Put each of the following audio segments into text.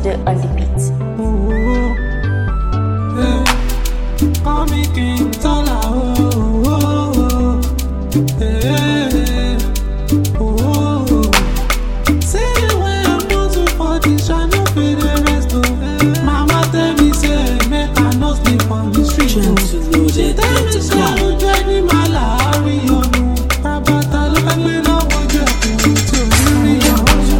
Monster on the beat. Call me King Tola, say the way I'm hustle for this, I no fit the rest of. Mama tell me say make I no sleep on the street. She tell me say I no journey my life, Rabata lo fẹ́ gbé lọ́wọ́ jẹ́ kùn tí ò ní rí ọ̀hún.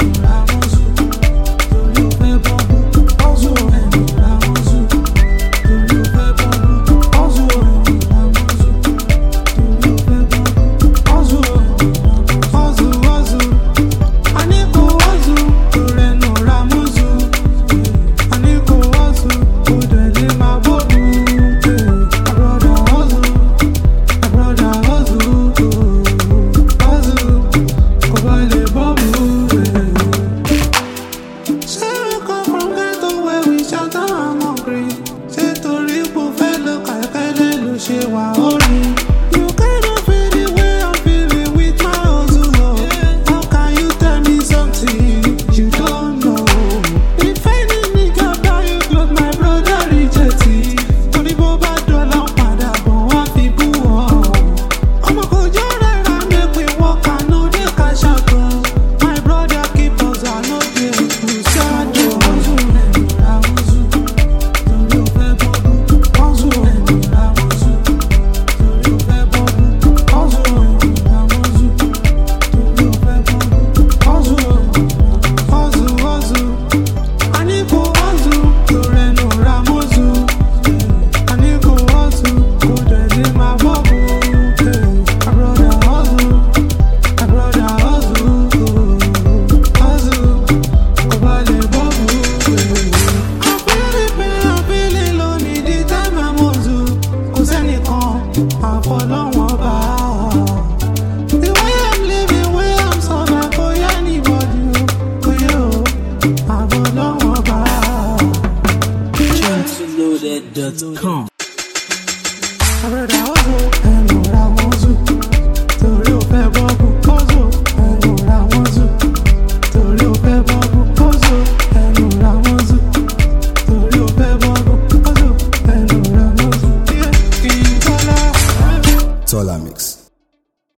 You cannot feel the way I'm feeling with my hustle. How can you tell me something you don't know? If any nigga buy you clothes, my brother reject it. Torí bó bá dọ́là ń padà bọ̀ wá fi bú ọ. Ọmọ kò jọ rárá make we work and no dey cash out. My brother keep us and no dey lose sad. Loaded.com. I read